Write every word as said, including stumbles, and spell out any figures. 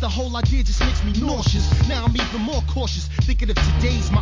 whole idea just makes me nauseous. Now I'm even more cautious, thinking of today's my